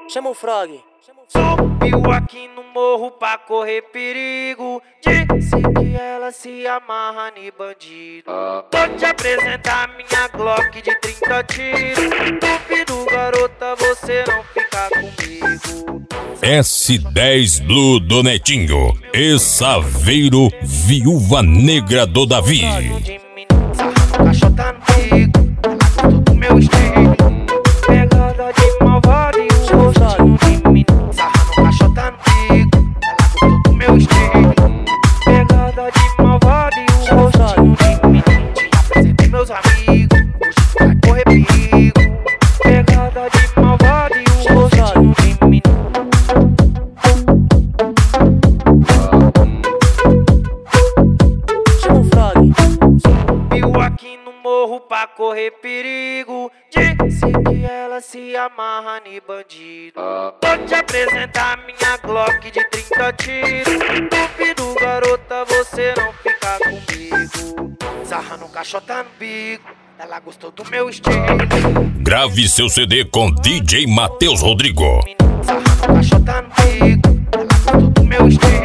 Chama o Frog. Subiu aqui no morro pra correr perigo. Disse que ela se amarra em bandido. Vou te apresentar minha Glock de 30 tiros. Duvido, garota, você não ficar comigo. S10 Blue do Netinho e Saveiro, Viúva Negra do Davi. Cachota no bico, do meu estilo. Pegada de malvado e o rostinho de menino. Sarrando cachota no bico, ela gostou do meu estilo. Pegada de malvado e o rostinho de menino. Te apresentei meus amigos, hoje vai correr perigo. Pegada de malvado e o rostinho de menino. Chama o Frog. Subiu aqui no morro pra correr perigo. Disse que ela se amarra em bandido. Vou te apresentar minha Glock de 30 tiros. Duvido, garota, você não ficar comigo. Sarrando cachota no bico, ela gostou do meu estilo. Grave seu CD com DJ Matheus Rodrigo. Sarrando cachota no bico, ela gostou do meu estilo.